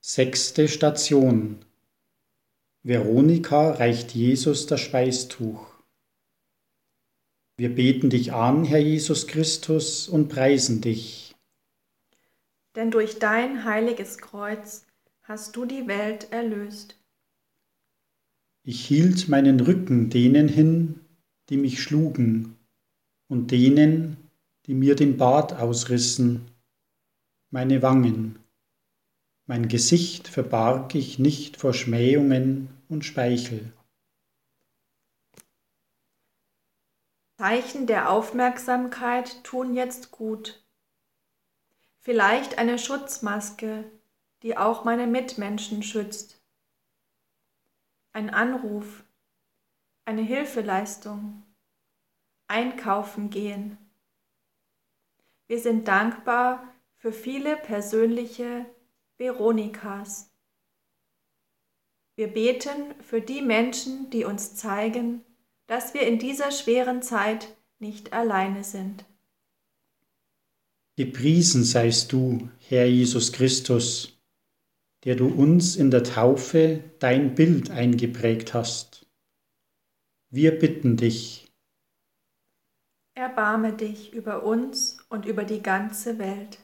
6. Station. Veronika reicht Jesus das Schweißtuch. Wir beten dich an, Herr Jesus Christus, und preisen dich. Denn durch dein heiliges Kreuz hast du die Welt erlöst. Ich hielt meinen Rücken denen hin, die mich schlugen, und denen, die mir den Bart ausrissen, meine Wangen. Mein Gesicht verbarg ich nicht vor Schmähungen und Speichel. Zeichen der Aufmerksamkeit tun jetzt gut. Vielleicht eine Schutzmaske, die auch meine Mitmenschen schützt. Ein Anruf, eine Hilfeleistung, einkaufen gehen. Wir sind dankbar für viele persönliche Veronikas. Wir beten für die Menschen, die uns zeigen, dass wir in dieser schweren Zeit nicht alleine sind. Gepriesen seist du, Herr Jesus Christus, der du uns in der Taufe dein Bild eingeprägt hast. Wir bitten dich, Erbarme dich über uns und über die ganze Welt.